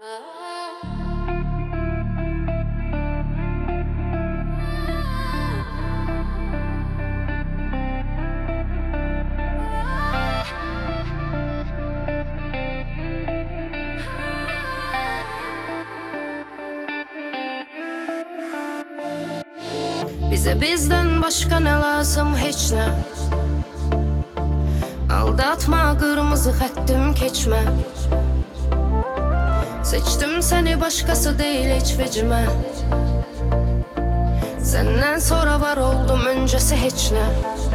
Bize bizden başka ne lazım, hiç ne. Aldatma, kırmızı xəttim keçmə. Seçtim seni, başkası değil hiç vecime. Senden sonra var oldum, öncesi hiç ne.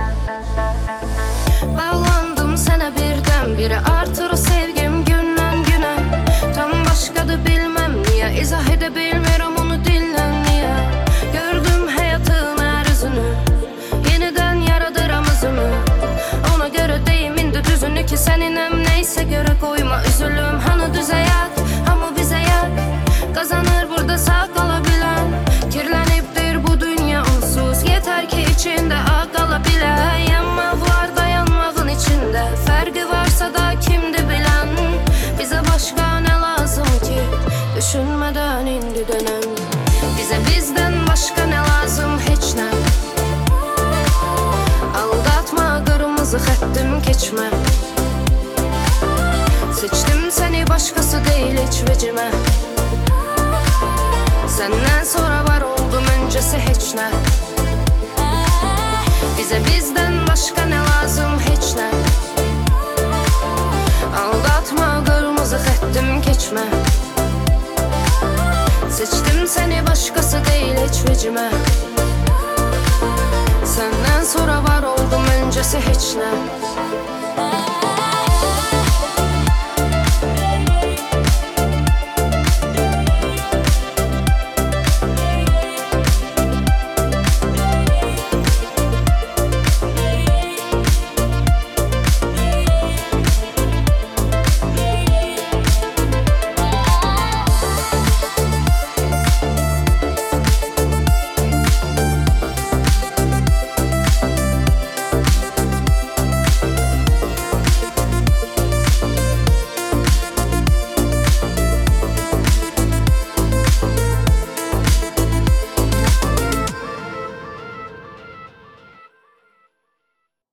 Bağlandım sana birden-bire, artır o sevgim gündən günə. Tam başkadır bilmem niye, izah edebilmirəm onu dillen niye. Gördüm hayatın her yüzünü, yeniden yaradıram özümü. Ona göre deyim indi düzünü ki seninem, neyse göre koyma üzülüm. Hanı düz hayat, ama bize yak, kazanır burada sağ kalabilen. Kirleniptir bu dünya onsuz, yeter ki içinde ağ kalabilen. Yanmak var dayanmağın içinde, farkı varsa da kimdi bilen. Bize başka ne lazım ki, düşünmeden indi dönem. Bize bizden başka ne lazım, hiç ne. Aldatma, kırmızı xəttim keçmə. Seçtim seni, başkası değil hiç vecime. Senden sonra var oldum, öncesi hiç ne. Bize bizden başka ne lazım, hiç ne. Aldatma, kırmızı xəttim keçmə. Seçtim seni, başkası değil hiç vecime. Senden sonra var oldum, öncesi hiç ne.